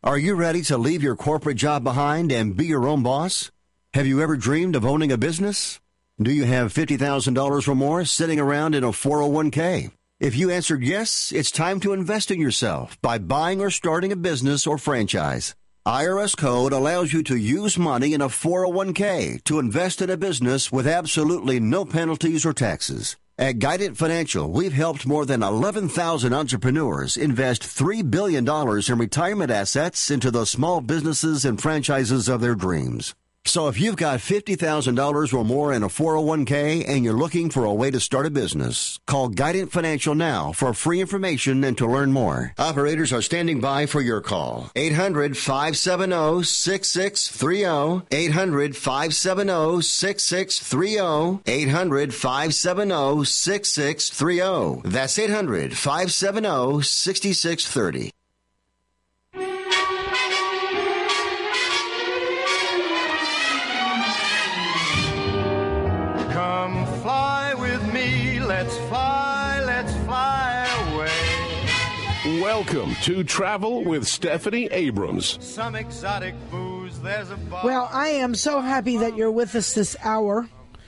Are you ready to leave your corporate job behind and be your own boss? Have you ever dreamed of owning a business? Do you have $50,000 or more sitting around in a 401k? If you answered yes, it's time to invest in yourself by buying or starting a business or franchise. IRS code allows you to use money in a 401k to invest in a business with absolutely no penalties or taxes. At Guidant Financial, we've helped more than 11,000 entrepreneurs invest $3 billion in retirement assets into the small businesses and franchises of their dreams. So if you've got $50,000 or more in a 401k and you're looking for a way to start a business, call Guidant Financial now for free information and to learn more. Operators are standing by for your call. 800-570-6630. 800-570-6630. 800-570-6630. That's 800-570-6630. Let's fly away. Welcome to Travel with Stephanie Abrams. Some exotic booze, there's a bar. Well, I am so happy that you're with us this hour.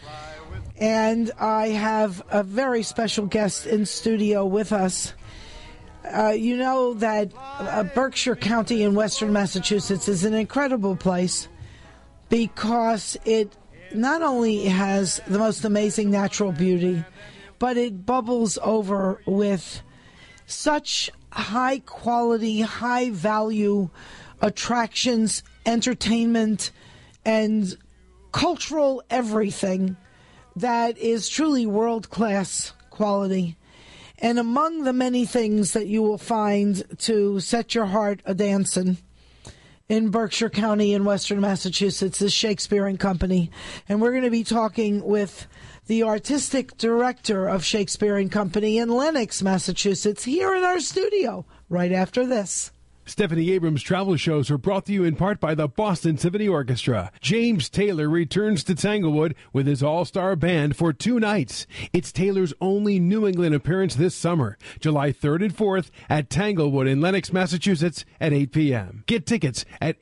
And I have a very special guest in studio with us. You know that Berkshire County in western Massachusetts is an incredible place because it not only has the most amazing natural beauty, but it bubbles over with such high quality, high value attractions, entertainment, and cultural everything that is truly world-class quality. And among the many things that you will find to set your heart a-dancing in Berkshire County in western Massachusetts is Shakespeare and Company. And we're going to be talking with the artistic director of Shakespeare and Company in Lenox, Massachusetts, here in our studio right after this. Stephanie Abrams' travel shows are brought to you in part by the Boston Symphony Orchestra. James Taylor returns to Tanglewood with his all-star band for 2 nights. It's Taylor's only New England appearance this summer, July 3rd and 4th at Tanglewood in Lenox, Massachusetts at 8 p.m. Get tickets at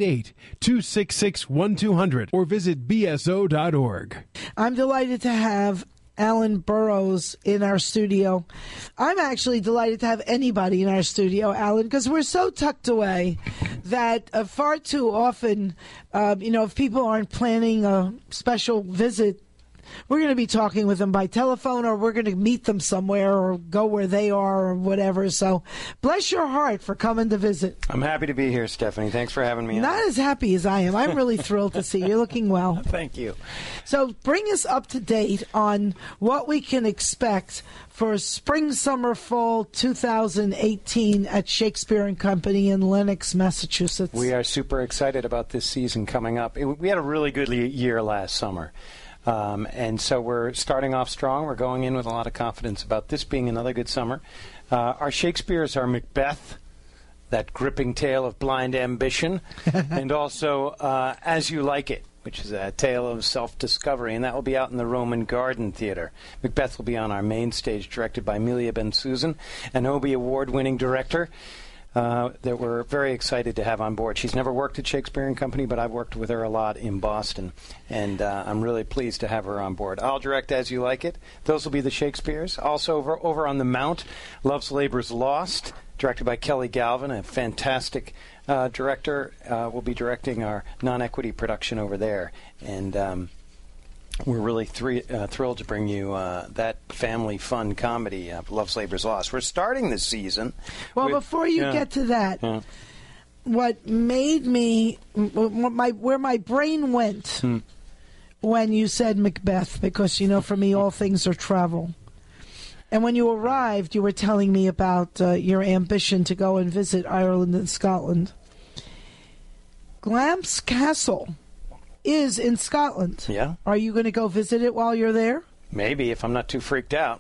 888-266-1200 or visit bso.org. I'm delighted to have Alan Burrows in our studio. I'm actually delighted to have anybody in our studio, Alan, because we're so tucked away that far too often, if people aren't planning a special visit, we're going to be talking with them by telephone, or we're going to meet them somewhere or go where they are or whatever. So bless your heart for coming to visit. I'm happy to be here, Stephanie. Thanks for having me. Not as happy as I am. I'm really thrilled to see you. You're looking well. Thank you. So bring us up to date on what we can expect for spring, summer, fall 2018 at Shakespeare and Company in Lenox, Massachusetts. We are super excited about this season coming up. We had a really good year last summer. And so we're starting off strong. We're going in with a lot of confidence about this being another good summer. Our Shakespeares are Macbeth, that gripping tale of blind ambition, and also As You Like It, which is a tale of self-discovery, and that will be out in the Roman Garden Theater. Macbeth will be on our main stage, directed by Amelia Bensusan, an Obie Award-winning director that we're very excited to have on board. She's never worked at Shakespeare and Company, but I've worked with her a lot in Boston, and I'm really pleased to have her on board. I'll direct As You Like It. Those will be the Shakespeares. Also over on the Mount, Love's Labour's Lost, directed by Kelly Galvin, a fantastic director. Will be directing our non-equity production over there, and we're really thrilled to bring you that family fun comedy, Love's Labour's Lost. We're starting this season. Well, before you get to that, what made me, where my brain went when you said Macbeth, because, for me, all things are travel. And when you arrived, you were telling me about your ambition to go and visit Ireland and Scotland. Glamps Castle is in Scotland. Yeah. Are you going to go visit it while you're there? Maybe, if I'm not too freaked out.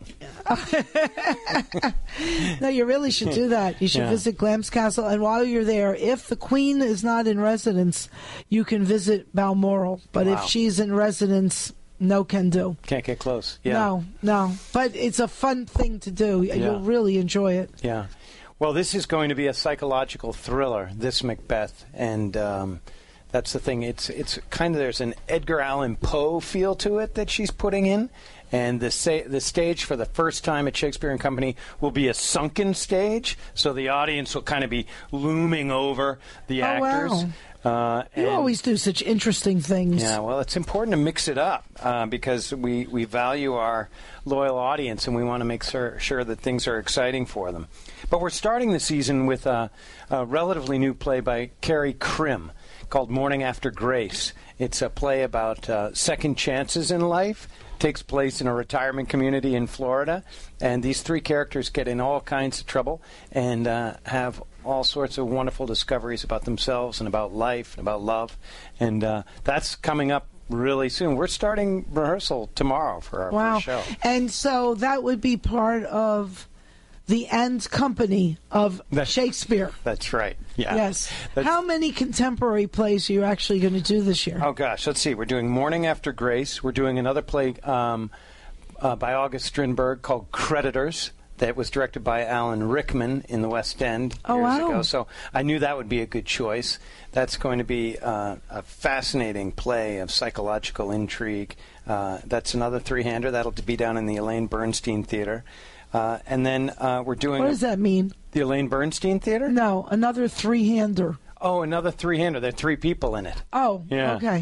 No, you really should do that. You should visit Glamps Castle, and while you're there, if the Queen is not in residence, you can visit Balmoral. But if she's in residence, no can do. Can't get close. Yeah. No. But it's a fun thing to do. You'll really enjoy it. Yeah. Well, this is going to be a psychological thriller, this Macbeth, and that's the thing. It's kind of, there's an Edgar Allan Poe feel to it that she's putting in, and the stage for the first time at Shakespeare and Company will be a sunken stage, so the audience will kind of be looming over the actors. Wow. You always do such interesting things. Yeah, well, it's important to mix it up because we value our loyal audience and we want to make sure that things are exciting for them. But we're starting the season with a relatively new play by Carrie Krim called Morning After Grace. It's a play about second chances in life. Takes place in a retirement community in Florida, and these three characters get in all kinds of trouble and have all sorts of wonderful discoveries about themselves and about life and about love, and that's coming up really soon. We're starting rehearsal tomorrow for our first show. And so that would be part of the End Company of Shakespeare. That's right. Yeah. Yes. How many contemporary plays are you actually going to do this year? Oh, gosh. Let's see. We're doing Morning After Grace. We're doing another play by August Strindberg called Creditors that was directed by Alan Rickman in the West End years ago. So I knew that would be a good choice. That's going to be a fascinating play of psychological intrigue. That's another three-hander. That'll be down in the Elaine Bernstein Theater. And then we're doing... What does that mean? The Elaine Bernstein Theater? No, another three-hander. Oh, another three-hander. There are three people in it. Oh, yeah. Okay.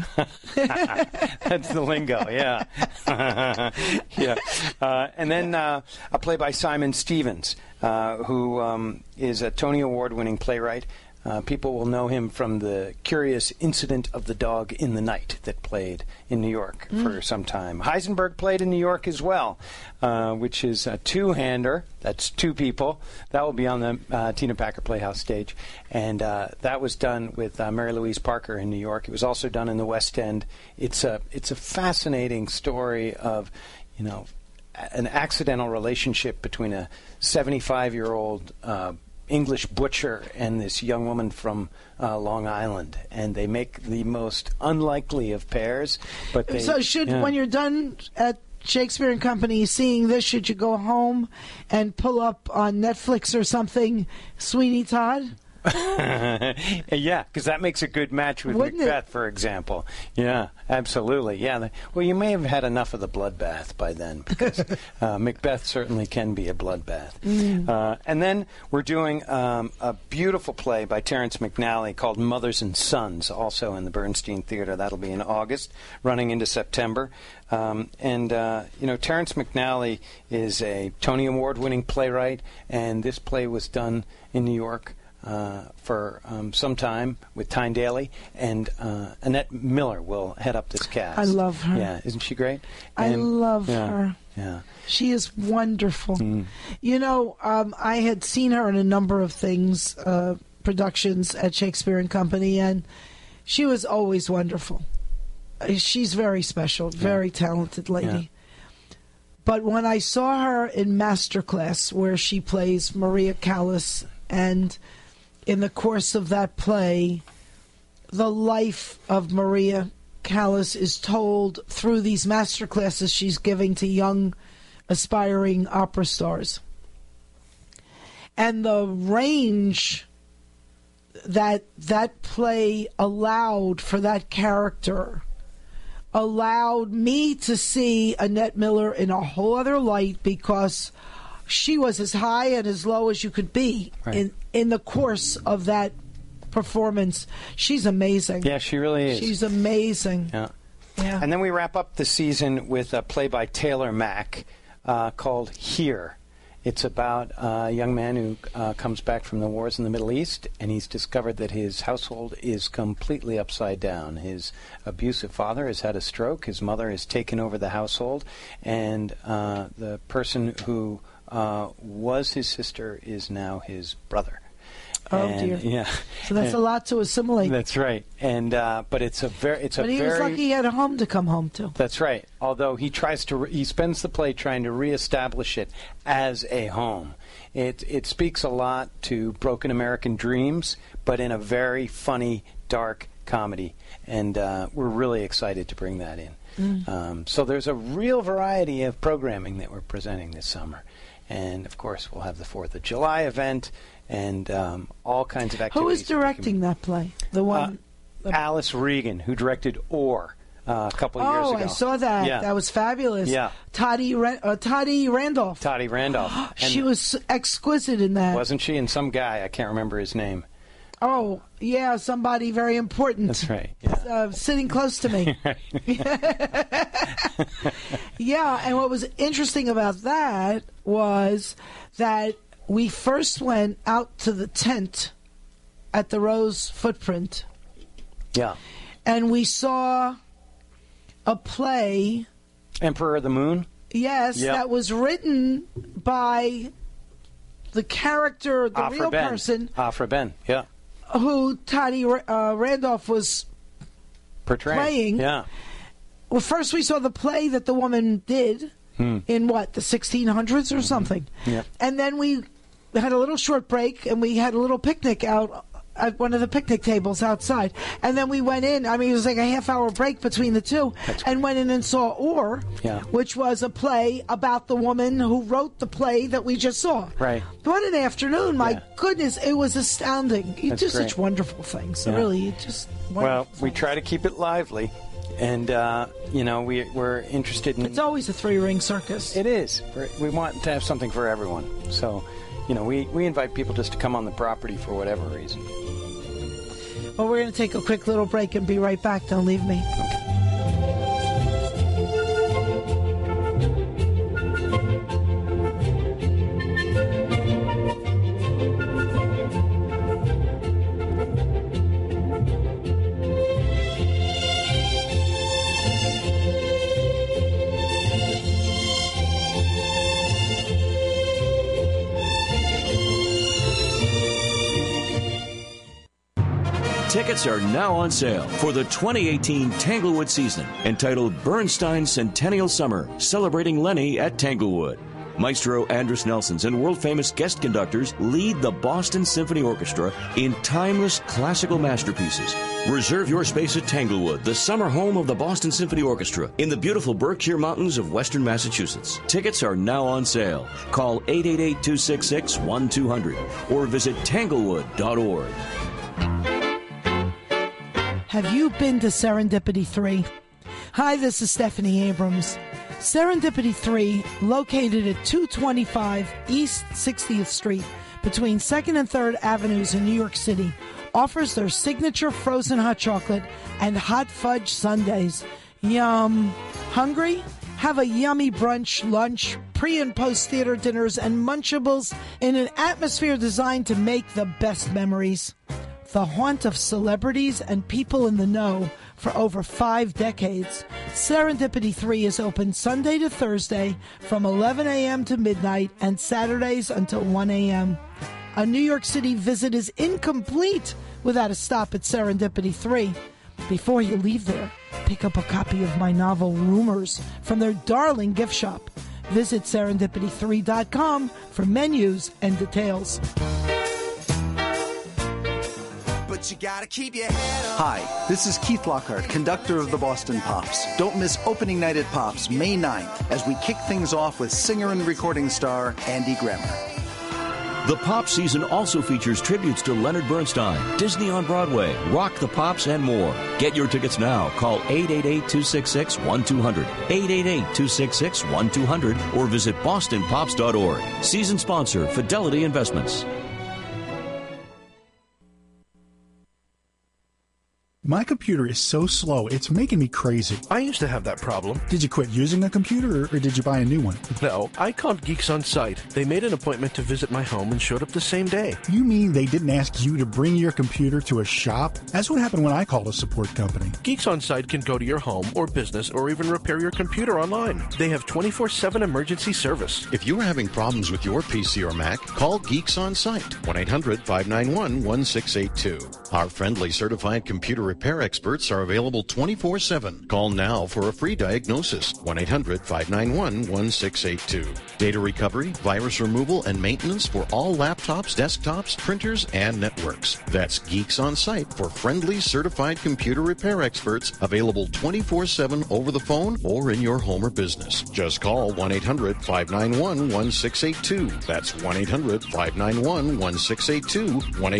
That's the lingo, yeah. Yeah. And then a play by Simon Stevens, who is a Tony Award-winning playwright. People will know him from the Curious Incident of the Dog in the Night that played in New York for some time. Heisenberg played in New York as well, which is a two-hander. That's two people. That will be on the Tina Packer Playhouse stage. And that was done with Mary Louise Parker in New York. It was also done in the West End. It's a fascinating story of, an accidental relationship between a 75-year-old English butcher and this young woman from Long Island, and they make the most unlikely of pairs. But when you're done at Shakespeare and Company seeing this, should you go home and pull up on Netflix or something Sweeney Todd? Yeah, because that makes a good match with Wouldn't Macbeth, it? for example. Yeah, absolutely. Yeah. Well, you may have had enough of the bloodbath by then, because Macbeth certainly can be a bloodbath. And then we're doing a beautiful play by Terrence McNally called Mothers and Sons, also in the Bernstein Theater. That'll be in August, running into September. Terrence McNally is a Tony Award-winning playwright, and this play was done in New York for some time with Tyne Daly, and Annette Miller will head up this cast. I love her. Yeah, isn't she great? I love her. Yeah. She is wonderful. I had seen her in a number of things, productions at Shakespeare and Company, and she was always wonderful. She's very special, very talented lady. Yeah. But when I saw her in Masterclass, where she plays Maria Callas, and in the course of that play, the life of Maria Callas is told through these masterclasses she's giving to young, aspiring opera stars. And the range that play allowed for that character allowed me to see Annette Miller in a whole other light, because she was as high and as low as you could be in the course of that performance. She's amazing. Yeah, she really is. She's amazing. Yeah. Yeah. And then we wrap up the season with a play by Taylor Mack called Here. It's about a young man who comes back from the wars in the Middle East, and he's discovered that his household is completely upside down. His abusive father has had a stroke. His mother has taken over the household, and the person who was his sister is now his brother. Oh, dear. Yeah. So that's a lot to assimilate. That's right. And but it's a very But he was lucky he had a home to come home to. That's right. Although he spends the play trying to reestablish it as a home. It speaks a lot to broken American dreams, but in a very funny, dark comedy. And we're really excited to bring that in. So there's a real variety of programming that we're presenting this summer. And, of course, we'll have the 4th of July event and all kinds of activities. Who was directing that play? The one? Alice Regan, who directed Orr a couple of years ago. Oh, I saw that. Yeah. That was fabulous. Yeah. Toddy Randolph. Toddy Randolph. And she was exquisite in that. Wasn't she? And some guy, I can't remember his name. Oh, yeah, somebody very important. That's right. Yeah. Sitting close to me. Yeah, and what was interesting about that was that we first went out to the tent at the Rose Footprint. Yeah. And we saw a play. Emperor of the Moon? Yes, that was written by the character, the real person. Afra Ben, yeah. Who Toddy Randolph was playing. Yeah. Well, first we saw the play that the woman did in, what, the 1600s or something. Yeah. And then we had a little short break, and we had a little picnic out at one of the picnic tables outside. And then we went in. I mean, it was like a half-hour break between the two. And went in and saw Orr, which was a play about the woman who wrote the play that we just saw. Right. What an afternoon. My goodness, it was astounding. You do great. Such wonderful things. Really, just wonderful Well, we things. try to keep it lively. And, we're interested in... It's always a three-ring circus. It is. We want to have something for everyone. So, we invite people just to come on the property for whatever reason. Well, we're going to take a quick little break and be right back. Don't leave me. Okay. Tickets are now on sale for the 2018 Tanglewood season, entitled Bernstein Centennial Summer, celebrating Lenny at Tanglewood. Maestro Andris Nelsons and world-famous guest conductors lead the Boston Symphony Orchestra in timeless classical masterpieces. Reserve your space at Tanglewood, the summer home of the Boston Symphony Orchestra in the beautiful Berkshire Mountains of western Massachusetts. Tickets are now on sale. Call 888-266-1200 or visit tanglewood.org. Have you been to Serendipity 3? Hi, this is Stephanie Abrams. Serendipity 3, located at 225 East 60th Street, between 2nd and 3rd Avenues in New York City, offers their signature frozen hot chocolate and hot fudge sundaes. Yum! Hungry? Have a yummy brunch, lunch, pre- and post-theater dinners, and Munchables in an atmosphere designed to make the best memories. The haunt of celebrities and people in the know for over 5 decades, Serendipity 3 is open Sunday to Thursday from 11 a.m. to midnight and Saturdays until 1 a.m. A New York City visit is incomplete without a stop at Serendipity 3. Before you leave there, pick up a copy of my novel Rumors from their darling gift shop. Visit serendipity3.com for menus and details. But you gotta keep your head up. Hi, this is Keith Lockhart, conductor of the Boston Pops. Don't miss opening night at Pops, May 9th, as we kick things off with singer and recording star Andy Grammer. The Pop season also features tributes to Leonard Bernstein, Disney on Broadway, Rock the Pops, and more. Get your tickets now. Call 888-266-1200, 888-266-1200, or visit bostonpops.org. Season sponsor, Fidelity Investments. My computer is so slow, it's making me crazy. I used to have that problem. Did you quit using a computer, or did you buy a new one? No, I called Geeks On Site. They made an appointment to visit my home and showed up the same day. You mean they didn't ask you to bring your computer to a shop? That's what happened when I called a support company. Geeks On Site can go to your home or business or even repair your computer online. They have 24/7 emergency service. If you are having problems with your PC or Mac, call Geeks On Site, 1-800-591-1682. Our friendly certified computer repair experts are available 24/7. Call now for a free diagnosis. 1-800-591-1682. Data recovery, virus removal, and maintenance for all laptops, desktops, printers, and networks. That's Geeks On Site for friendly, certified computer repair experts available 24/7 over the phone or in your home or business. Just call 1-800-591-1682. That's 1-800-591-1682.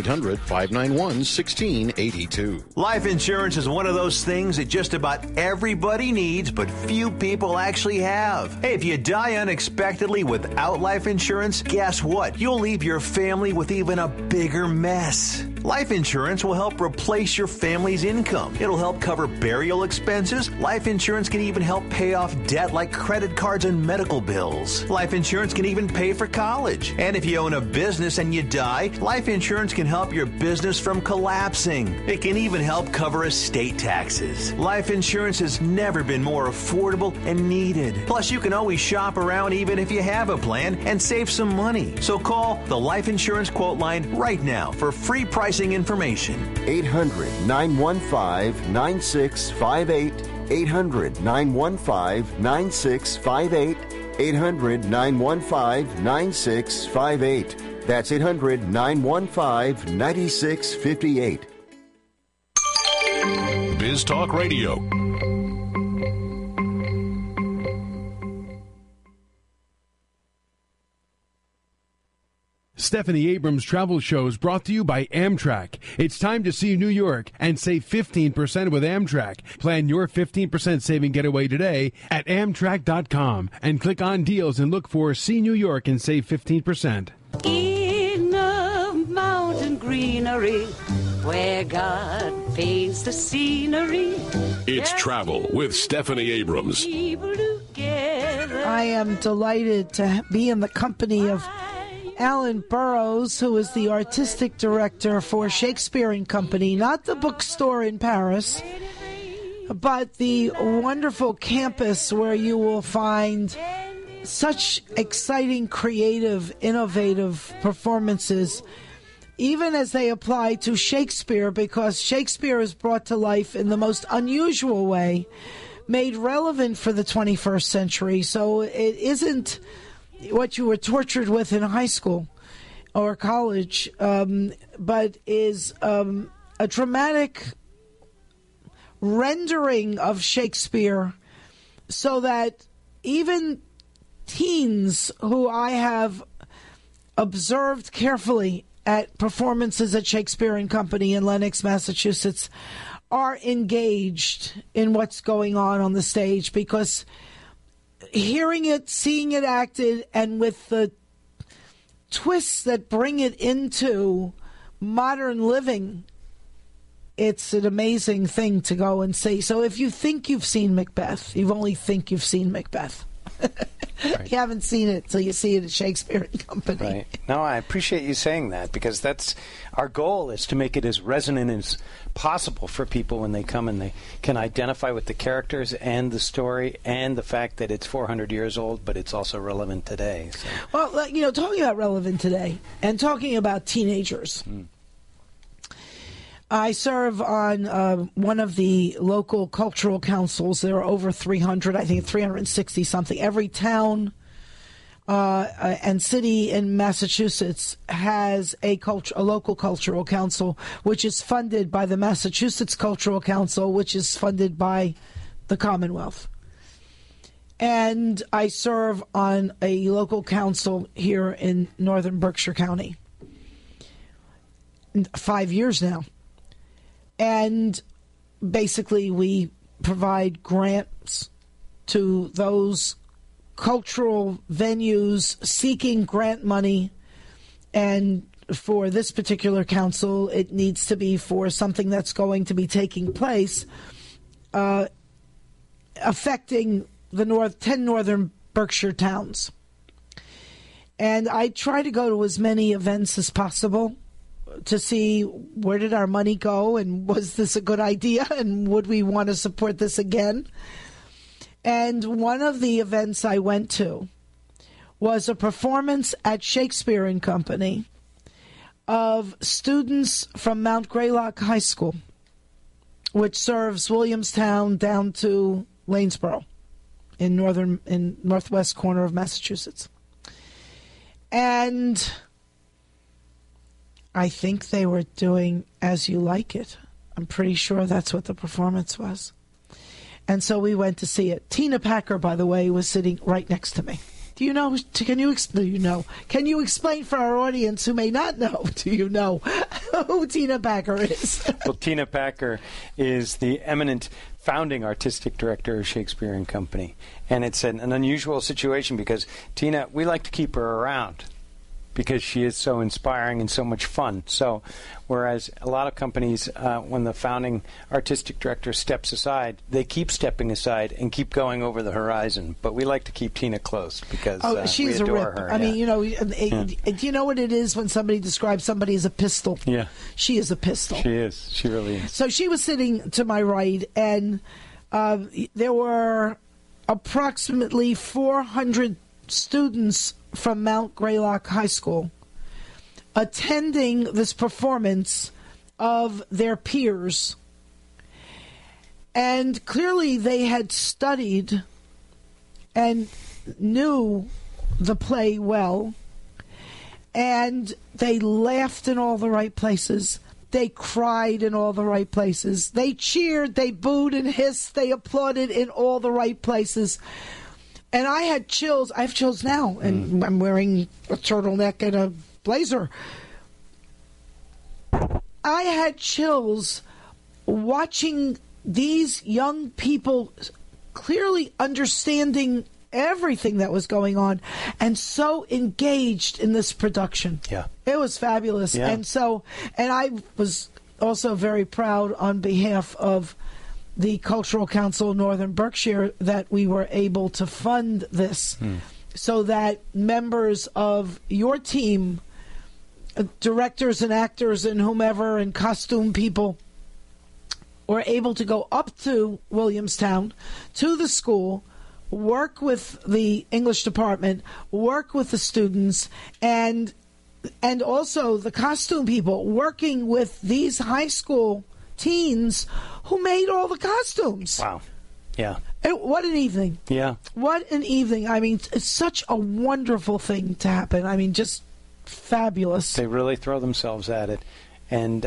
1-800-591-1682. Life insurance is one of those things that just about everybody needs, but few people actually have. Hey, if you die unexpectedly without life insurance, guess what? You'll leave your family with even a bigger mess. Life insurance will help replace your family's income. It'll help cover burial expenses. Life insurance can even help pay off debt like credit cards and medical bills. Life insurance can even pay for college. And if you own a business and you die, life insurance can help your business from collapsing. It can even help cover estate taxes. Life insurance has never been more affordable and needed. Plus, you can always shop around even if you have a plan and save some money. So call the Life Insurance Quote Line right now for free pricing information. 800-915-9658. 800-915-9658. 800-915-9658. That's 800-915-9658. Biz Talk Radio. Stephanie Abrams Travel Shows brought to you by Amtrak. It's time to see New York and save 15% with Amtrak. Plan your 15% saving getaway today at Amtrak.com and click on deals and look for See New York and save 15%. In a mountain greenery where God paints the scenery. It's Travel with Stephanie Abrams. I am delighted to be in the company of Alan Burrows, who is the artistic director for Shakespeare and Company, not the bookstore in Paris, but the wonderful campus where you will find such exciting, creative, innovative performances, even as they apply to Shakespeare, because Shakespeare is brought to life in the most unusual way, made relevant for the 21st century. So it isn't what you were tortured with in high school or college, but is a dramatic rendering of Shakespeare, so that even teens who I have observed carefully at performances at Shakespeare and Company in Lenox, Massachusetts, are engaged in what's going on the stage, because hearing it, seeing it acted, and with the twists that bring it into modern living, it's an amazing thing to go and see. So if you think you've seen Macbeth, you only think you've seen Macbeth. Right. You haven't seen it till you see it at Shakespeare and Company. Right. No, I appreciate you saying that, because that's our goal, is to make it as resonant as possible for people when they come and they can identify with the characters and the story and the fact that it's 400 years old, but it's also relevant today. So. Well, talking about relevant today and talking about teenagers, I serve on one of the local cultural councils. There are over 300, I think 360 something. Every town and city in Massachusetts has a local cultural council, which is funded by the Massachusetts Cultural Council, which is funded by the Commonwealth. And I serve on a local council here in northern Berkshire County. 5 years now. And basically we provide grants to those cultural venues seeking grant money. And for this particular council, it needs to be for something that's going to be taking place affecting the 10 northern Berkshire towns. And I try to go to as many events as possible to see where did our money go, and was this a good idea, and would we want to support this again? And one of the events I went to was a performance at Shakespeare and Company of students from Mount Greylock High School, which serves Williamstown down to Lanesboro in northwest corner of Massachusetts. And I think they were doing As You Like It. I'm pretty sure that's what the performance was. And so we went to see it. Tina Packer, by the way, was sitting right next to me. Do you know? Can you explain for our audience who may not know? Do you know who Tina Packer is? Well, Tina Packer is the eminent founding artistic director of Shakespeare and Company. And it's an unusual situation because Tina, we like to keep her around because she is so inspiring and so much fun. So whereas a lot of companies, when the founding artistic director steps aside, they keep stepping aside and keep going over the horizon. But we like to keep Tina close because she's we adore a rip. her. I mean, do you know what it is when somebody describes somebody as a pistol? Yeah. She is a pistol. She is. She really is. So she was sitting to my right, and there were approximately 400 students from Mount Greylock High School attending this performance of their peers. And clearly they had studied and knew the play well. And they laughed in all the right places. They cried in all the right places. They cheered, they booed and hissed, they applauded in all the right places. And I had chills. I have chills now, and I'm wearing a turtleneck and a blazer. I had chills watching these young people clearly understanding everything that was going on and so engaged in this production. Yeah. It was fabulous. Yeah. And I was also very proud on behalf of the Cultural Council of Northern Berkshire that we were able to fund this so that members of your team, directors and actors and whomever and costume people, were able to go up to Williamstown, to the school, work with the English department, work with the students, and also the costume people working with these high school teens who made all the costumes. Wow. Yeah. What an evening. Yeah. What an evening. I mean, it's such a wonderful thing to happen. I mean, just fabulous. They really throw themselves at it. And,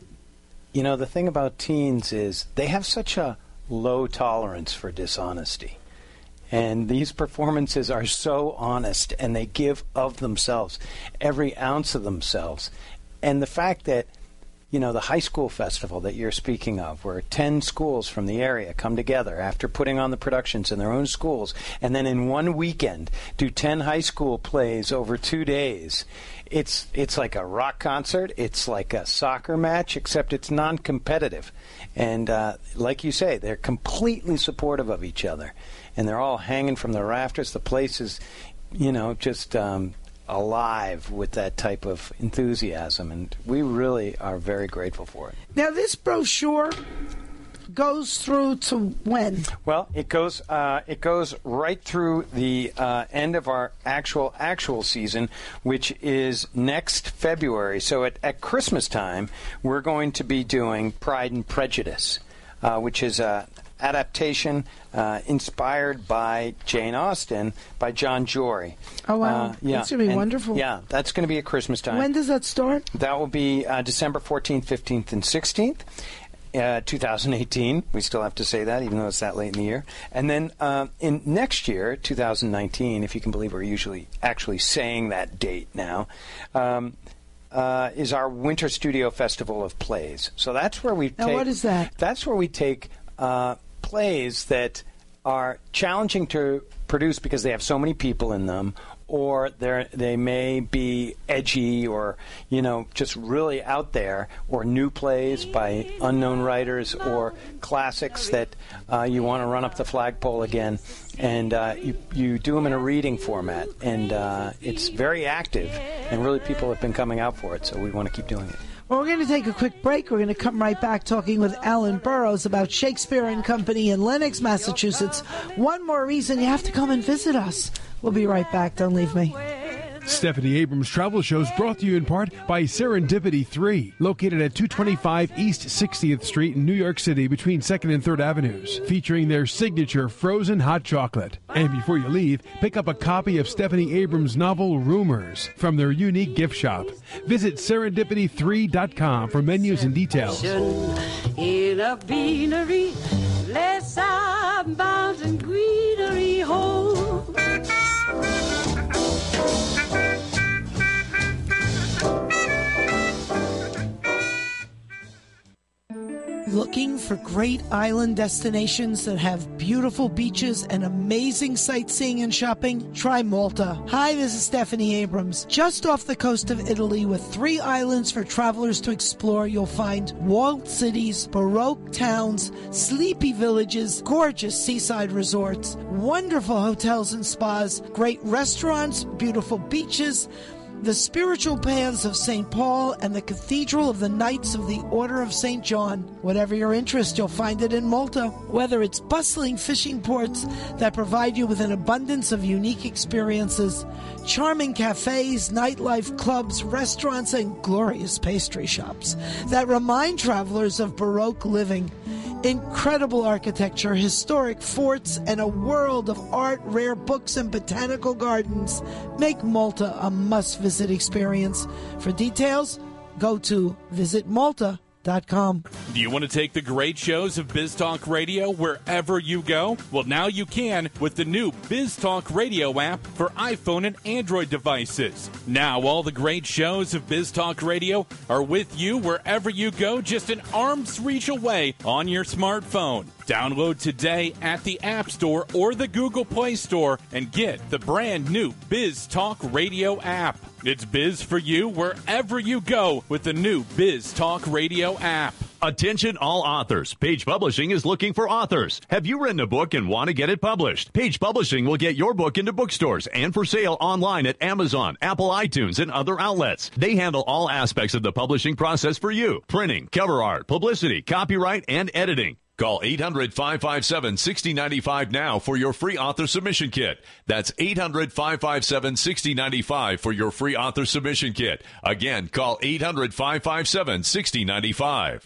the thing about teens is they have such a low tolerance for dishonesty. And these performances are so honest, and they give of themselves, every ounce of themselves. And the fact that the high school festival that you're speaking of, where 10 schools from the area come together after putting on the productions in their own schools, and then in one weekend do 10 high school plays over 2 days. It's like a rock concert. It's like a soccer match, except it's non-competitive. And like you say, they're completely supportive of each other. And they're all hanging from the rafters. The place is, just alive with that type of enthusiasm, and we really are very grateful for it. Now, this brochure goes through to when? Well, it goes right through the end of our actual season, which is next February. So at Christmas time, we're going to be doing Pride and Prejudice, which is a adaptation inspired by Jane Austen by John Jory. Oh, wow. That's going to be wonderful. Yeah, that's going to be at Christmas time. When does that start? That will be December 14th, 15th, and 16th. 2018. We still have to say that, even though it's that late in the year. And then in next year, 2019, if you can believe we're usually actually saying that date now, is our Winter Studio Festival of Plays. So that's where we take... Now, what is that? That's where we take plays that are challenging to produce because they have so many people in them, or they may be edgy or, just really out there, or new plays by unknown writers, or classics that you want to run up the flagpole again. And you do them in a reading format. And it's very active, and really people have been coming out for it, so we want to keep doing it. Well, we're going to take a quick break. We're going to come right back talking with Alan Burrows about Shakespeare and Company in Lenox, Massachusetts. One more reason you have to come and visit us. We'll be right back. Don't leave me. Stephanie Abrams Travel Show is brought to you in part by Serendipity 3, located at 225 East 60th Street in New York City between 2nd and 3rd Avenues, featuring their signature frozen hot chocolate. And before you leave, pick up a copy of Stephanie Abrams' novel Rumors from their unique gift shop. Visit serendipity3.com for menus and details. In a beanery, less mountain greenery home. Looking for great island destinations that have beautiful beaches and amazing sightseeing and shopping? Try Malta. Hi, this is Stephanie Abrams. Just off the coast of Italy with 3 islands for travelers to explore, you'll find walled cities, Baroque towns, sleepy villages, gorgeous seaside resorts, wonderful hotels and spas, great restaurants, beautiful beaches, the spiritual paths of St. Paul, and the Cathedral of the Knights of the Order of St. John. Whatever your interest, you'll find it in Malta. Whether it's bustling fishing ports that provide you with an abundance of unique experiences, charming cafes, nightlife, clubs, restaurants, and glorious pastry shops that remind travelers of Baroque living, incredible architecture, historic forts, and a world of art, rare books, and botanical gardens make Malta a must-visit experience. For details, go to visitmalta.com. Do you want to take the great shows of Biz Talk Radio wherever you go? Well, now you can with the new Biz Talk Radio app for iPhone and Android devices. Now all the great shows of Biz Talk Radio are with you wherever you go, just an arm's reach away on your smartphone. Download today at the App Store or the Google Play Store and get the brand new Biz Talk Radio app. It's biz for you wherever you go with the new Biz Talk Radio app. Attention all authors. Page Publishing is looking for authors. Have you written a book and want to get it published? Page Publishing will get your book into bookstores and for sale online at Amazon, Apple iTunes, and other outlets. They handle all aspects of the publishing process for you. Printing, cover art, publicity, copyright, and editing. Call 800-557-6095 now for your free author submission kit. That's 800-557-6095 for your free author submission kit. Again, call 800-557-6095.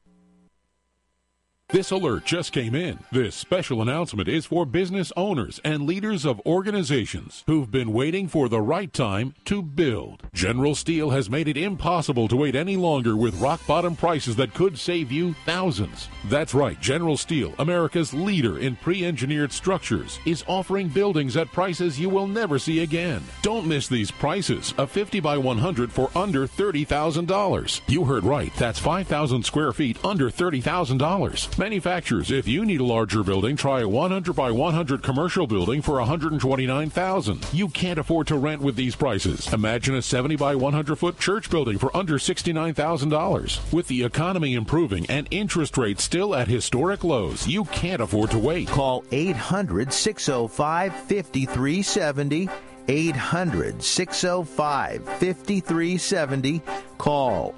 This alert just came in. This special announcement is for business owners and leaders of organizations who've been waiting for the right time to build. General Steel has made it impossible to wait any longer with rock-bottom prices that could save you thousands. That's right, General Steel, America's leader in pre-engineered structures, is offering buildings at prices you will never see again. Don't miss these prices. A 50 by 100 for under $30,000. You heard right. That's 5,000 square feet under $30,000. Manufacturers, if you need a larger building, try a 100 by 100 commercial building for $129,000. You can't afford to rent with these prices. Imagine a 70 by 100 foot church building for under $69,000. With the economy improving and interest rates still at historic lows, you can't afford to wait. Call 800-605-5370. 800-605-5370. Call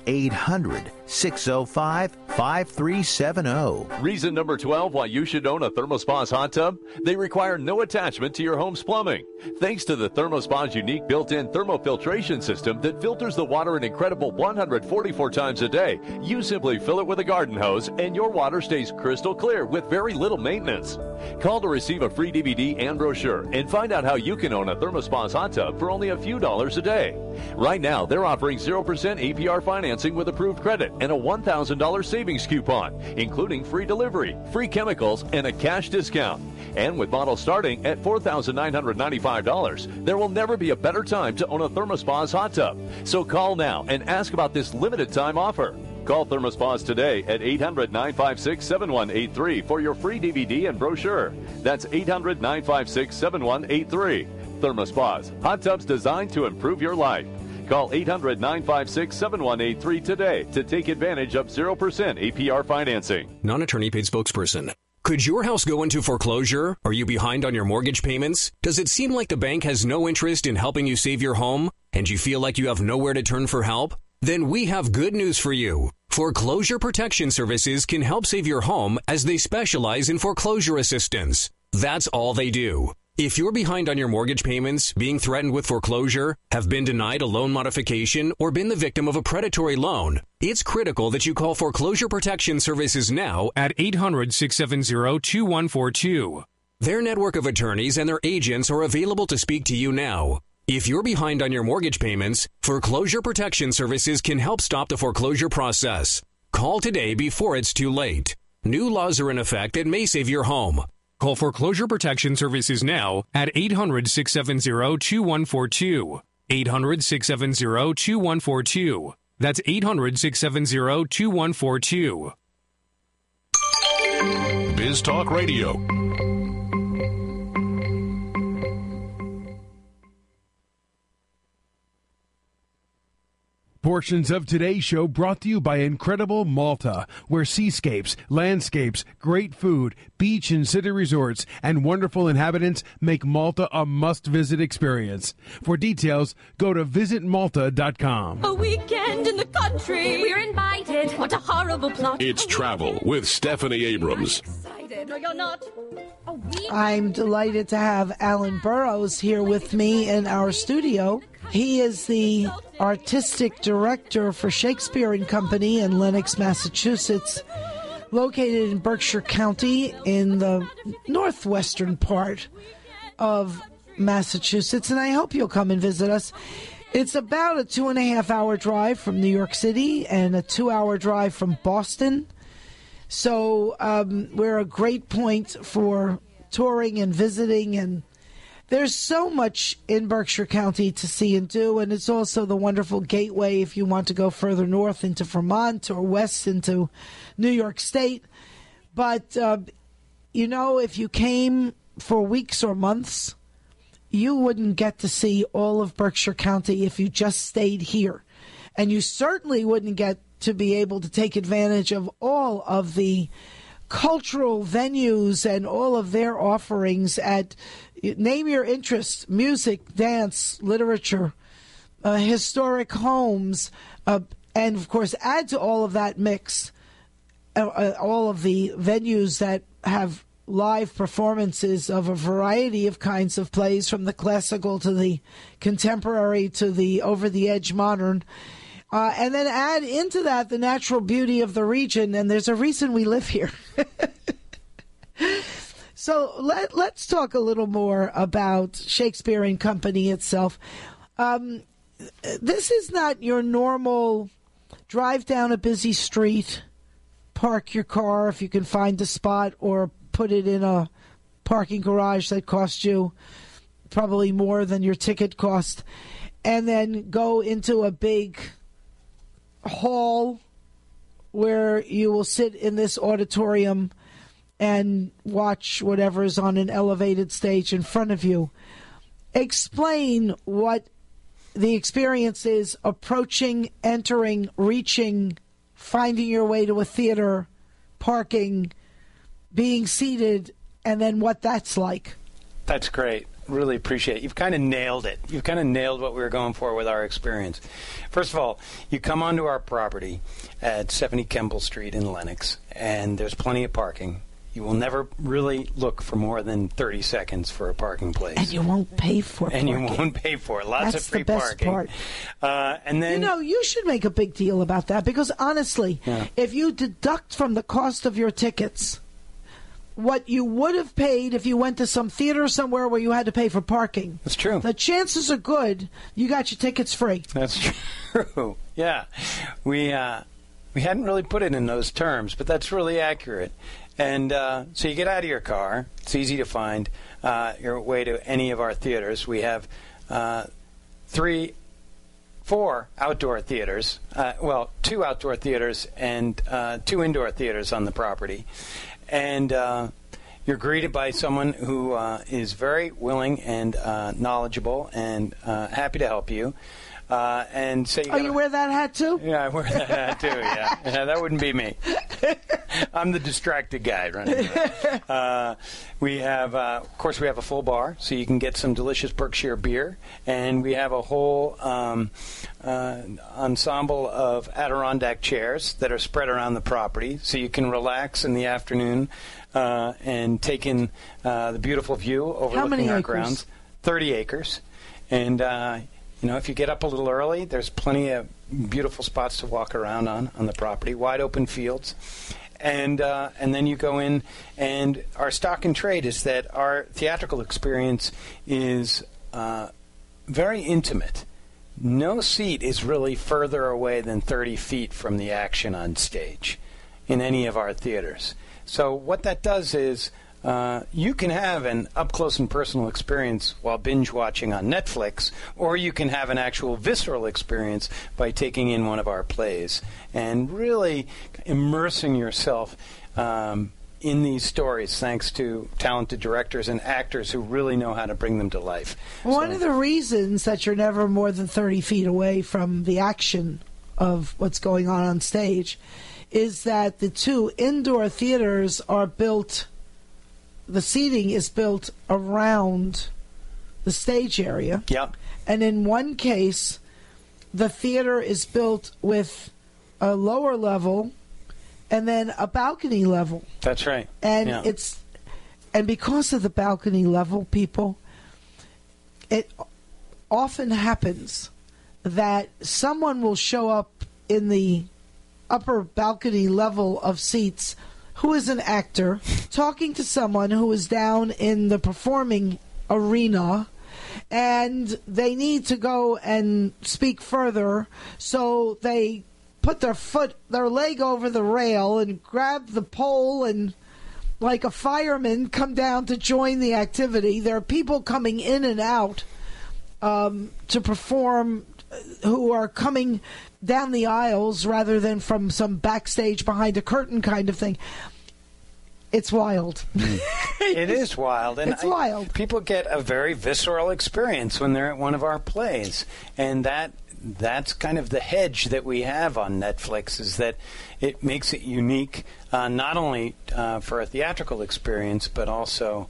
800-605-5370. Reason number 12 why you should own a ThermoSpa's hot tub? They require no attachment to your home's plumbing. Thanks to the ThermoSpa's unique built-in thermofiltration system that filters the water an incredible 144 times a day, you simply fill it with a garden hose and your water stays crystal clear with very little maintenance. Call to receive a free DVD and brochure and find out how you can own a ThermoSpa's hot tub for only a few dollars a day. Right now, they're offering 0% APR financing with approved credit and a $1,000 savings coupon, including free delivery, free chemicals, and a cash discount. And with models starting at $4,995, there will never be a better time to own a ThermoSpa's hot tub. So call now and ask about this limited time offer. Call ThermoSpa's today at 800-956-7183 for your free DVD and brochure. That's 800-956-7183. ThermoSpa's, hot tubs designed to improve your life. Call 800-956-7183 today to take advantage of 0% APR financing. Non-attorney paid spokesperson. Could your house go into foreclosure? Are you behind on your mortgage payments? Does it seem like the bank has no interest in helping you save your home? And you feel like you have nowhere to turn for help? Then we have good news for you. Foreclosure Protection Services can help save your home as they specialize in foreclosure assistance. That's all they do. If you're behind on your mortgage payments, being threatened with foreclosure, have been denied a loan modification, or been the victim of a predatory loan, it's critical that you call Foreclosure Protection Services now at 800-670-2142. Their network of attorneys and their agents are available to speak to you now. If you're behind on your mortgage payments, Foreclosure Protection Services can help stop the foreclosure process. Call today before it's too late. New laws are in effect that may save your home. Call Foreclosure Protection Services now at 800-670-2142. 800-670-2142. That's 800-670-2142. Biz Talk Radio. Portions of today's show brought to you by Incredible Malta, where seascapes, landscapes, great food, beach and city resorts, and wonderful inhabitants make Malta a must-visit experience. For details, go to visitmalta.com. A weekend in the country. We're invited. What a horrible plot. It's Travel with Stephanie Abrams. No, you're not. I'm delighted to have Alan Burrows here with me in our studio. He is the artistic director for Shakespeare and Company in Lenox, Massachusetts, located in Berkshire County in the northwestern part of Massachusetts. And I hope you'll come and visit us. It's about a 2.5-hour drive from New York City and a 2-hour drive from Boston. So we're a great point for touring and visiting, and there's so much in Berkshire County to see and do, and it's also the wonderful gateway if you want to go further north into Vermont or west into New York State. But, if you came for weeks or months, you wouldn't get to see all of Berkshire County if you just stayed here. And you certainly wouldn't get to be able to take advantage of all of the cultural venues and all of their offerings at, name your interest, music, dance, literature, historic homes, and of course add to all of that mix all of the venues that have live performances of a variety of kinds of plays, from the classical to the contemporary to the over-the-edge modern. And then add into that the natural beauty of the region, and there's a reason we live here. So let's talk a little more about Shakespeare and Company itself. This is not your normal drive down a busy street, park your car if you can find a spot, or put it in a parking garage that costs you probably more than your ticket cost, and then go into a big hall where you will sit in this auditorium and watch whatever is on an elevated stage in front of you. Explain what the experience is approaching, entering, reaching, finding your way to a theater, parking, being seated, and then what that's like. That's great. Really appreciate it. You've kind of nailed it. You've kind of nailed what we were going for with our experience. First of all, you come onto our property at 70 Kemble Street in Lenox, and there's plenty of parking. You will never really look for more than 30 seconds for a parking place. And you won't pay for and parking. you won't pay for it. Lots That's of free the best parking. Part. And then, you should make a big deal about that, because honestly, if you deduct from the cost of your tickets what you would have paid if you went to some theater somewhere where you had to pay for parking. That's true. The chances are good you got your tickets free. That's true. Yeah. We hadn't really put it in those terms, but that's really accurate. And so you get out of your car. It's easy to find your way to any of our theaters. We have 4 outdoor theaters. 2 outdoor theaters and 2 indoor theaters on the property. And you're greeted by someone who is very willing and knowledgeable and happy to help you. And so you wear that hat too? Yeah, I wear that hat too. Yeah, that wouldn't be me. I'm the distracted guy running around. We have, of course, we have a full bar, so you can get some delicious Berkshire beer, and we have a whole ensemble of Adirondack chairs that are spread around the property, so you can relax in the afternoon and take in the beautiful view overlooking our grounds. 30 acres, and if you get up a little early, there's plenty of beautiful spots to walk around on the property, wide open fields. And then you go in, and our stock and trade is that our theatrical experience is very intimate. No seat is really further away than 30 feet from the action on stage in any of our theaters. So what that does is you can have an up-close and personal experience while binge-watching on Netflix, or you can have an actual visceral experience by taking in one of our plays and really immersing yourself in these stories, thanks to talented directors and actors who really know how to bring them to life. One of the reasons that you're never more than 30 feet away from the action of what's going on stage is that the two indoor theaters are built... The seating is built around the stage area. Yep. And in one case, the theater is built with a lower level and then a balcony level. That's right. And and because of the balcony level, people, it often happens that someone will show up in the upper balcony level of seats who is an actor talking to someone who is down in the performing arena, and they need to go and speak further, so they put their leg over the rail and grab the pole and, like a fireman, come down to join the activity. There are people coming in and out to perform who are coming down the aisles rather than from some backstage behind a curtain kind of thing. It's wild. It is wild. And it's wild. People get a very visceral experience when they're at one of our plays. And that's kind of the hedge that we have on Netflix, is that it makes it unique, not only for a theatrical experience, but also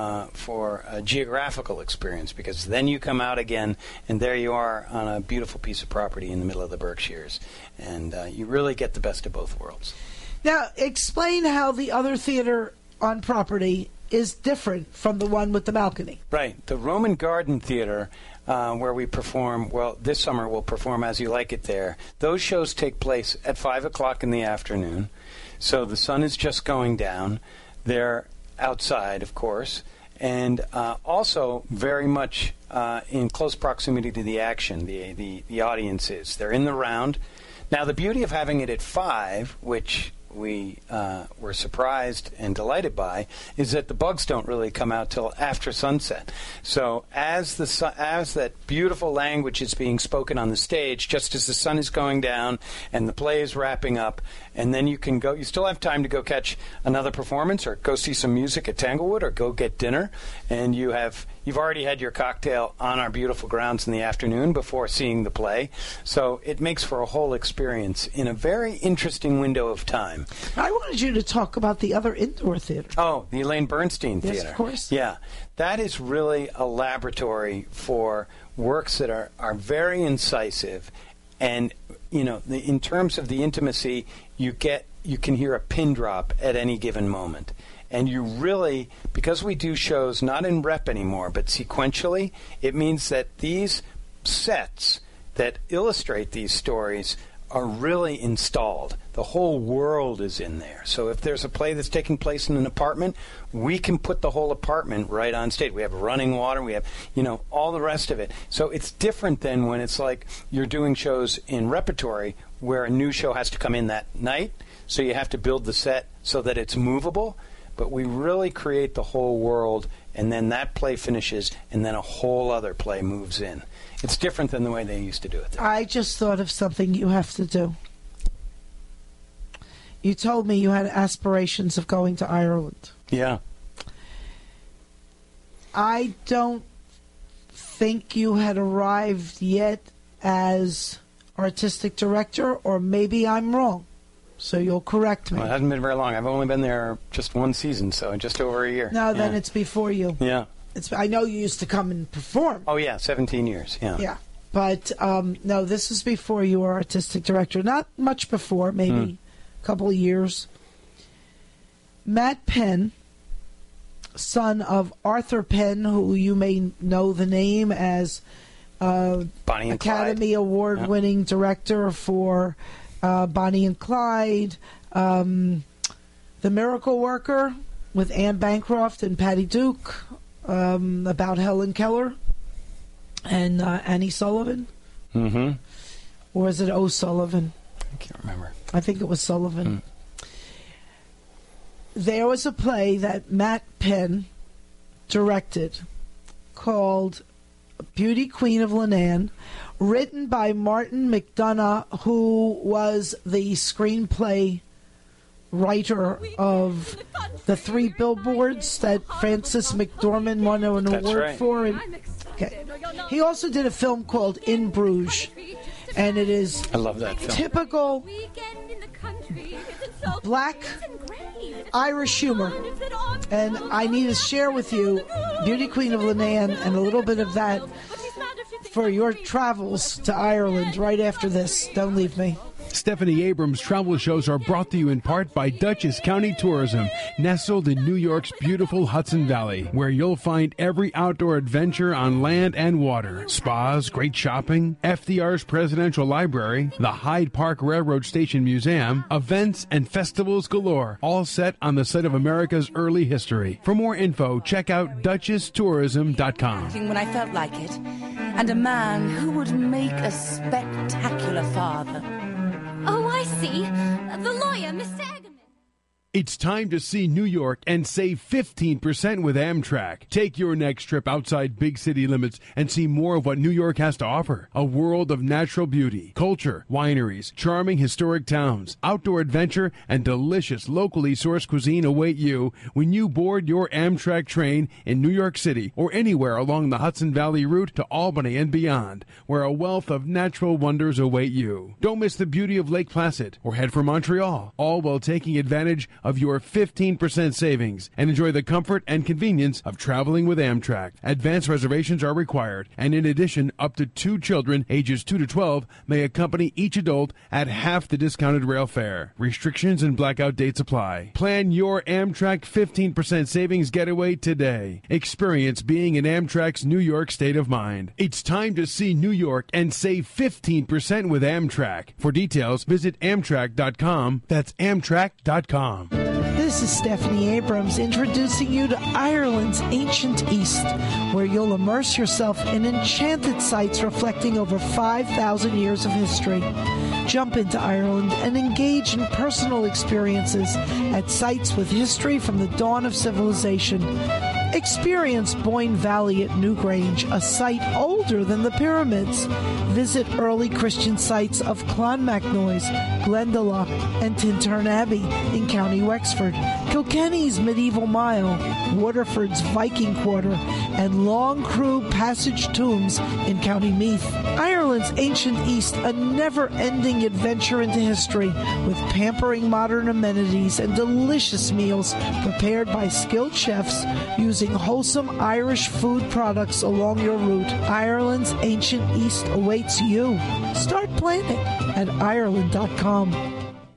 for a geographical experience, because then you come out again and there you are on a beautiful piece of property in the middle of the Berkshires, and you really get the best of both worlds. Now, explain how the other theater on property is different from the one with the balcony. Right. The Roman Garden Theater, where we perform, well, this summer we'll perform As You Like It there. Those shows take place at 5 o'clock in the afternoon, so the sun is just going down. They're outside, of course, and also very much in close proximity to the action, the audience is. They're in the round. Now, the beauty of having it at 5, which we were surprised and delighted by, is that the bugs don't really come out till after sunset. So as that beautiful language is being spoken on the stage, just as the sun is going down and the play is wrapping up, and then you can go, you still have time to go catch another performance or go see some music at Tanglewood or go get dinner, and you've already had your cocktail on our beautiful grounds in the afternoon before seeing the play. So it makes for a whole experience in a very interesting window of time. I wanted you to talk about the other indoor theater. Oh, the Elaine Bernstein Theater. Yes, of course. Yeah. That is really a laboratory for works that are very incisive, and in terms of the intimacy, you can hear a pin drop at any given moment. And you really, because we do shows not in rep anymore, but sequentially, it means that these sets that illustrate these stories are really installed. The whole world is in there. So if there's a play that's taking place in an apartment, we can put the whole apartment right on stage. We have running water. We have, all the rest of it. So it's different than when it's like you're doing shows in repertory where a new show has to come in that night. So you have to build the set so that it's movable. But we really create the whole world, and then that play finishes, and then a whole other play moves in. It's different than the way they used to do it there. I just thought of something you have to do. You told me you had aspirations of going to Ireland. Yeah. I don't think you had arrived yet as artistic director, or maybe I'm wrong. So you'll correct me. Well, it hasn't been very long. I've only been there just one season, so just over a year. No, then it's before you. Yeah. I know you used to come and perform. Oh, yeah, 17 years, yeah. Yeah. But, no, this was before you were artistic director. Not much before, maybe a couple of years. Matt Penn, son of Arthur Penn, who you may know the name as Bonnie and Academy Clyde. Award-winning director for Bonnie and Clyde, The Miracle Worker with Anne Bancroft and Patty Duke, about Helen Keller and Annie Sullivan. Mm-hmm. Or was it O'Sullivan? I can't remember. I think it was Sullivan. There was a play that Matt Penn directed called Beauty Queen of Leenane, written by Martin McDonough, who was the screenplay writer of the 3 Billboards that Frances McDormand won an award for. And, he also did a film called In Bruges, and it is I love that film. Typical black Irish humor. And I need to share with you Beauty Queen of Leenane and a little bit of that for your travels to Ireland right after this. Don't leave me. Stephanie Abrams' travel shows are brought to you in part by Dutchess County Tourism, nestled in New York's beautiful Hudson Valley, where you'll find every outdoor adventure on land and water. Spas, great shopping, FDR's Presidential Library, the Hyde Park Railroad Station Museum, events and festivals galore, all set on the site of America's early history. For more info, check out DuchessTourism.com. When I felt like it, and a man who would make a spectacular father. Oh, I see. The lawyer, Mr. Eggman. It's time to see New York and save 15% with Amtrak. Take your next trip outside big city limits and see more of what New York has to offer. A world of natural beauty, culture, wineries, charming historic towns, outdoor adventure, and delicious locally sourced cuisine await you when you board your Amtrak train in New York City or anywhere along the Hudson Valley route to Albany and beyond, where a wealth of natural wonders await you. Don't miss the beauty of Lake Placid or head for Montreal, all while taking advantage of your 15% savings and enjoy the comfort and convenience of traveling with Amtrak. Advance reservations are required, and in addition, up to 2 children ages 2 to 12 may accompany each adult at half the discounted rail fare. Restrictions and blackout dates apply. Plan your Amtrak 15% savings getaway today. Experience being in Amtrak's New York state of mind. It's time to see New York and save 15% with Amtrak. For details, visit Amtrak.com. That's Amtrak.com. This is Stephanie Abrams introducing you to Ireland's ancient East, where you'll immerse yourself in enchanted sites reflecting over 5,000 years of history. Jump into Ireland and engage in personal experiences at sites with history from the dawn of civilization. Experience Boyne Valley at Newgrange, a site older than the pyramids. Visit early Christian sites of Clonmacnoise, Glendalough, and Tintern Abbey in County Wexford, Kilkenny's Medieval Mile, Waterford's Viking Quarter, and Long Crew Passage Tombs in County Meath. Ireland's ancient East, a never-ending adventure into history with pampering modern amenities and delicious meals prepared by skilled chefs using wholesome Irish food products along your route. Ireland's ancient East awaits you. Start planning at Ireland.com.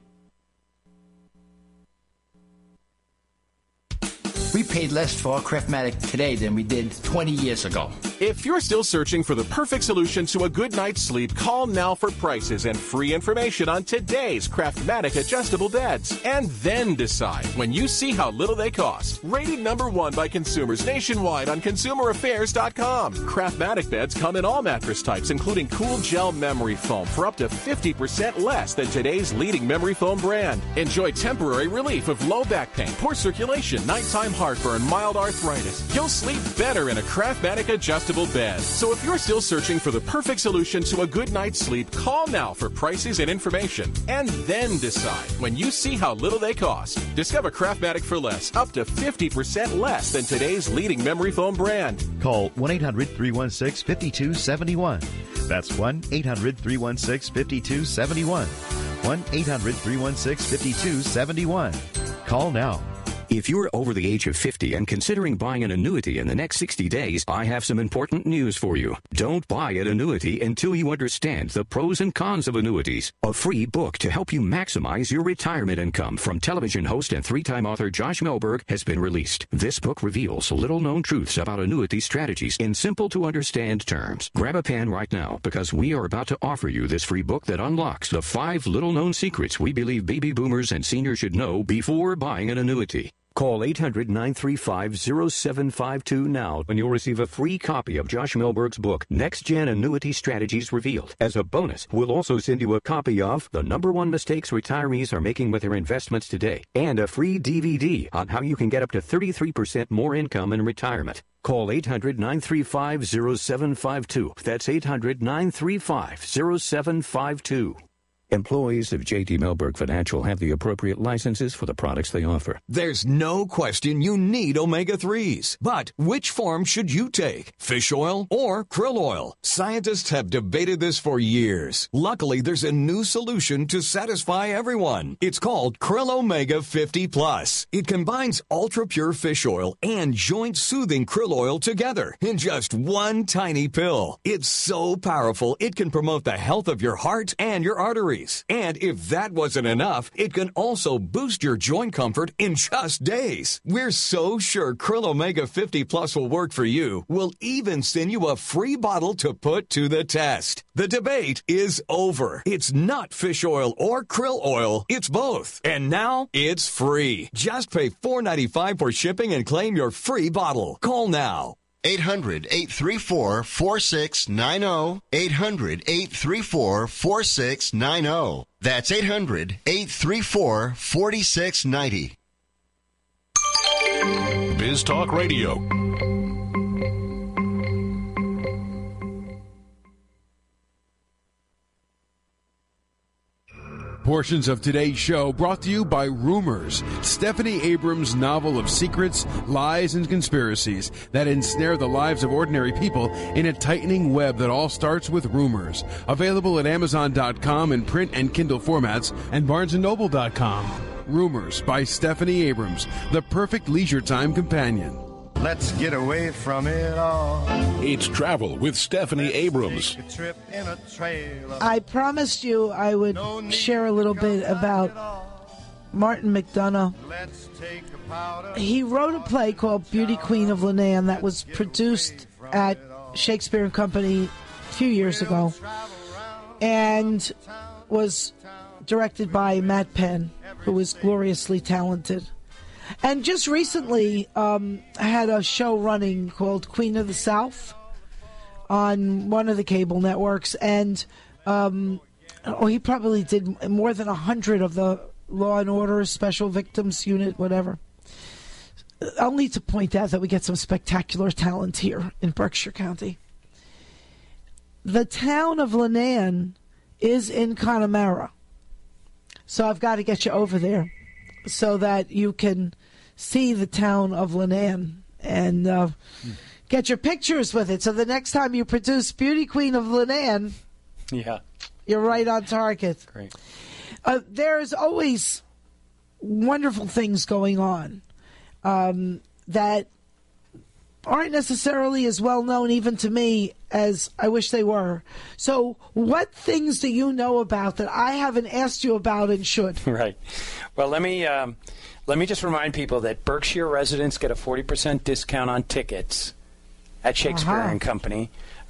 We paid less for our Craftmatic today than we did 20 years ago. If you're still searching for the perfect solution to a good night's sleep, call now for prices and free information on today's Craftmatic adjustable beds. And then decide when you see how little they cost. Rated #1 by consumers nationwide on ConsumerAffairs.com. Craftmatic beds come in all mattress types, including cool gel memory foam for up to 50% less than today's leading memory foam brand. Enjoy temporary relief of low back pain, poor circulation, nighttime heartburn, mild arthritis. You'll sleep better in a Craftmatic adjustable bed. So if you're still searching for the perfect solution to a good night's sleep, call now for prices and information. And then decide when you see how little they cost. Discover Craftmatic for less, up to 50% less than today's leading memory foam brand. Call 1-800-316-5271. That's 1-800-316-5271. 1-800-316-5271. Call now. If you're over the age of 50 and considering buying an annuity in the next 60 days, I have some important news for you. Don't buy an annuity until you understand the pros and cons of annuities. A free book to help you maximize your retirement income from television host and three-time author Josh Melberg has been released. This book reveals little-known truths about annuity strategies in simple-to-understand terms. Grab a pen right now because we are about to offer you this free book that unlocks the 5 little-known secrets we believe baby boomers and seniors should know before buying an annuity. Call 800-935-0752 now and you'll receive a free copy of Josh Melberg's book, Next Gen Annuity Strategies Revealed. As a bonus, we'll also send you a copy of The #1 Mistakes Retirees Are Making with Their Investments Today and a free DVD on how you can get up to 33% more income in retirement. Call 800-935-0752. That's 800-935-0752. Employees of J.D. Melberg Financial have the appropriate licenses for the products they offer. There's no question you need omega-3s. But which form should you take? Fish oil or krill oil? Scientists have debated this for years. Luckily, there's a new solution to satisfy everyone. It's called Krill Omega 50 Plus. It combines ultra-pure fish oil and joint-soothing krill oil together in just one tiny pill. It's so powerful, it can promote the health of your heart and your arteries. And if that wasn't enough, it can also boost your joint comfort in just days. We're so sure Krill Omega 50 Plus will work for you. We'll even send you a free bottle to put to the test. The debate is over. It's not fish oil or krill oil. It's both. And now it's free. Just pay $4.95 for shipping and claim your free bottle. Call now. 800-834-4690. 800-834-4690. That's 800-834-4690. Biz Talk Radio. Portions of today's show brought to you by Rumors, Stephanie Abrams' novel of secrets, lies, and conspiracies that ensnare the lives of ordinary people in a tightening web that all starts with rumors. Available at Amazon.com in print and Kindle formats and BarnesandNoble.com. Rumors by Stephanie Abrams, the perfect leisure time companion. Let's get away from it all. It's Travel with Stephanie Abrams. I promised you I would share a little bit about Martin McDonagh. He wrote a play called Beauty Queen of Leenane that was produced at Shakespeare and Company a few years ago and was directed by Matt Penn, who is gloriously talented. And just recently, I had a show running called Queen of the South on one of the cable networks, and he probably did more than 100 of the Law and Order Special Victims Unit, whatever. I'll need to point out that we get some spectacular talent here in Berkshire County. The town of Leenane is in Connemara, so I've got to get you over there so that you can see the town of Leenane and get your pictures with it. So the next time you produce Beauty Queen of Leenane, you're right on target. Great. There's always wonderful things going on that aren't necessarily as well known even to me as I wish they were. So what things do you know about that I haven't asked you about and should? Right. Well, let me just remind people that Berkshire residents get a 40% discount on tickets at Shakespeare and Company.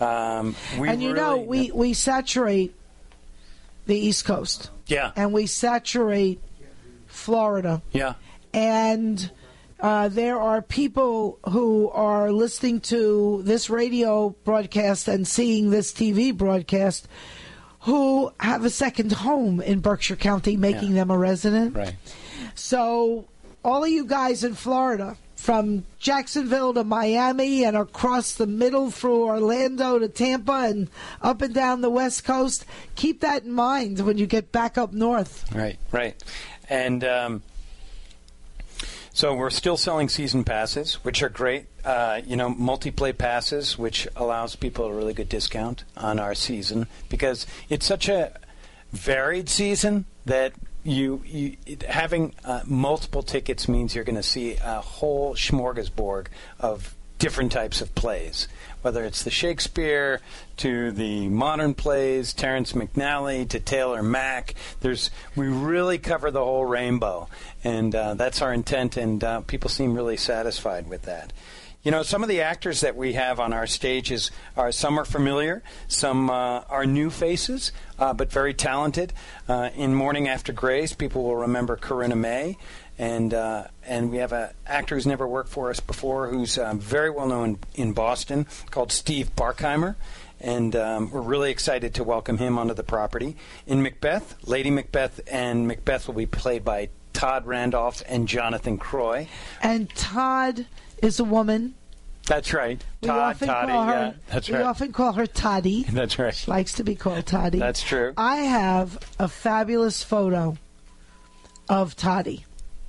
We saturate the East Coast. Yeah. And we saturate Florida. Yeah. And there are people who are listening to this radio broadcast and seeing this TV broadcast who have a second home in Berkshire County, making them a resident. Right. So all of you guys in Florida, from Jacksonville to Miami and across the middle through Orlando to Tampa and up and down the West Coast, keep that in mind when you get back up north. Right. And So we're still selling season passes, which are great. Multi-play passes, which allows people a really good discount on our season because it's such a varied season that having multiple tickets means you're going to see a whole smorgasbord of different types of plays, whether it's the Shakespeare to the modern plays, Terrence McNally to Taylor Mack. We really cover the whole rainbow, and that's our intent, and people seem really satisfied with that. Some of the actors that we have on our stages some are familiar, some are new faces, but very talented. In Morning After Grace, people will remember Corinna May. And we have an actor who's never worked for us before who's very well known in Boston called Steve Barkheimer. And we're really excited to welcome him onto the property. In Macbeth, Lady Macbeth and Macbeth will be played by Todd Randolph and Jonathan Croy. And Todd is a woman. That's right. We often call her Toddy. That's right. She likes to be called Toddy. That's true. I have a fabulous photo of Toddy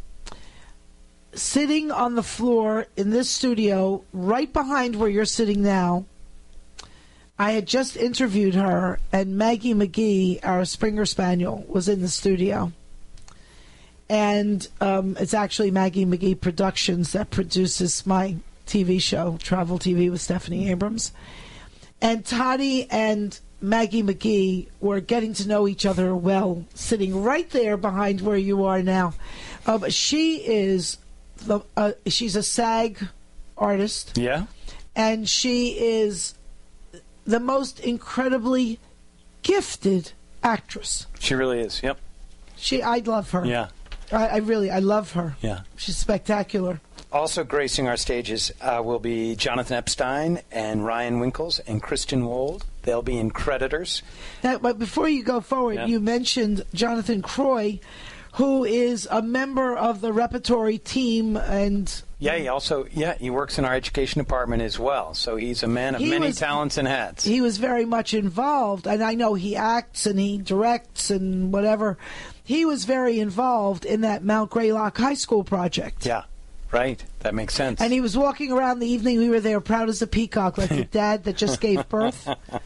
sitting on the floor in this studio right behind where you're sitting now. I had just interviewed her, and Maggie McGee, our Springer Spaniel, was in the studio. And it's actually Maggie McGee Productions that produces my TV show, Travel TV with Stephanie Abrams. And Toddy and Maggie McGee were getting to know each other well, sitting right there behind where you are now. She's a SAG artist. Yeah. And she is the most incredibly gifted actress. She really is, yep. I love her. Yeah. I love her. Yeah. She's spectacular. Also gracing our stages will be Jonathan Epstein and Ryan Winkles and Kristen Wold. They'll be in Creditors. Now, but before you go forward, you mentioned Jonathan Croy, who is a member of the repertory team, and he works in our education department as well. So he's a man of many talents and hats. He was very much involved, and I know he acts and he directs and whatever. He was very involved in that Mount Greylock High School project. Yeah, right. That makes sense. And he was walking around the evening. We were there, proud as a peacock, like a dad that just gave birth.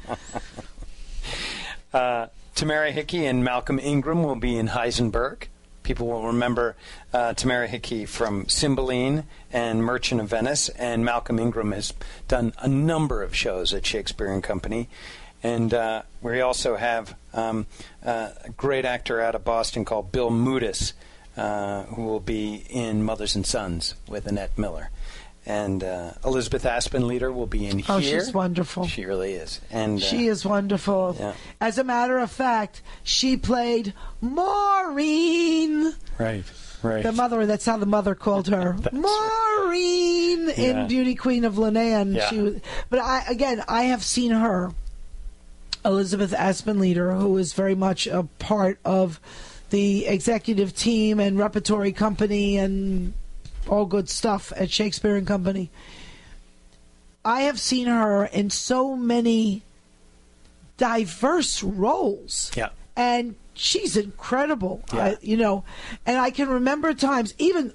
Tamara Hickey and Malcolm Ingram will be in Heisenberg. People will remember Tamara Hickey from Cymbeline and Merchant of Venice, and Malcolm Ingram has done a number of shows at Shakespeare and Company. And we also have a great actor out of Boston called Bill Moodis, who will be in Mothers and Sons with Annette Miller. And Elizabeth Aspenleader will be in here. Oh, she's wonderful. She really is. And she is wondriful. Yeah. As a matter of fact, she played Maureen. Right. The mother, that's how the mother called her. Maureen in Beauty Queen of Lenan. Yeah. But I have seen her, Elizabeth Aspenleader, who is very much a part of the executive team and repertory company and all good stuff at Shakespeare and Company. I have seen her in so many diverse roles. Yeah. And she's incredible. Yeah. And I can remember times,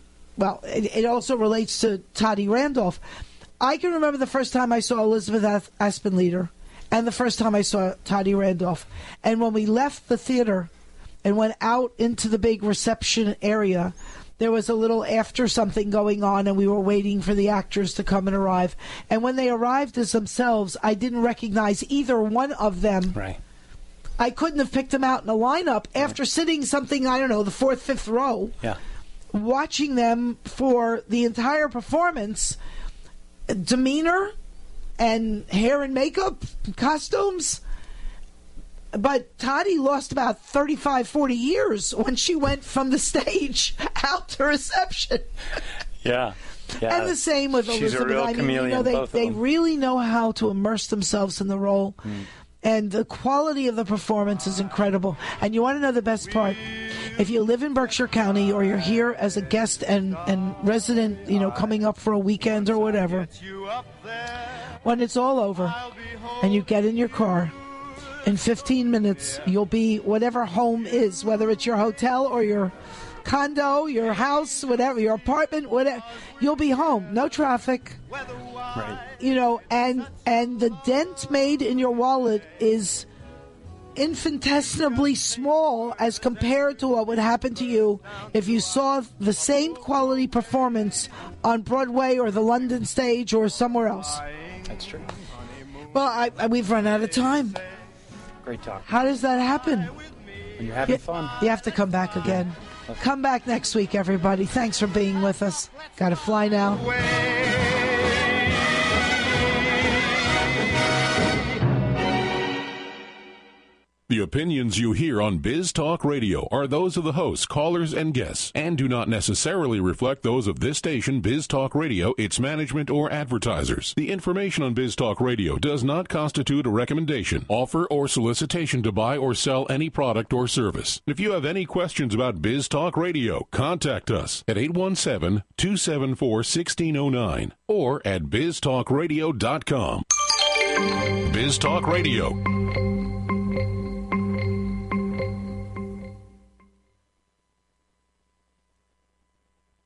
it also relates to Toddy Randolph. I can remember the first time I saw Elizabeth Aspenleader and the first time I saw Toddy Randolph. And when we left the theater and went out into the big reception area, there was a little after something going on, and we were waiting for the actors to come and arrive. And when they arrived as themselves, I didn't recognize either one of them. Right. I couldn't have picked them out in a lineup after sitting something, I don't know, the fourth, fifth row. Yeah. Watching them for the entire performance, demeanor and hair and makeup, costumes. But Toddy lost about 35, 40 years when she went from the stage out to reception. Yeah. And the same with Elizabeth. She's a real chameleon, they really know how to immerse themselves in the role. And the quality of the performance is incredible. And you want to know the best part? If you live in Berkshire County or you're here as a guest and resident, coming up for a weekend or whatever, when it's all over and you get in your car, in 15 minutes, you'll be whatever home is, whether it's your hotel or your condo, your house, whatever, your apartment, whatever, you'll be home. No traffic. Right. You know, and the dent made in your wallet is infinitesimally small as compared to what would happen to you if you saw the same quality performance on Broadway or the London stage or somewhere else. That's true. Well, we've run out of time. Great talk. How does that happen? When you're having fun. You have to come back again. Come back next week, everybody. Thanks for being with us. Got to fly now. The opinions you hear on Biz Talk Radio are those of the hosts, callers, and guests, and do not necessarily reflect those of this station, Biz Talk Radio, its management, or advertisers. The information on Biz Talk Radio does not constitute a recommendation, offer, or solicitation to buy or sell any product or service. If you have any questions about Biz Talk Radio, contact us at 817-274-1609 or at biztalkradio.com. Biz Talk Radio.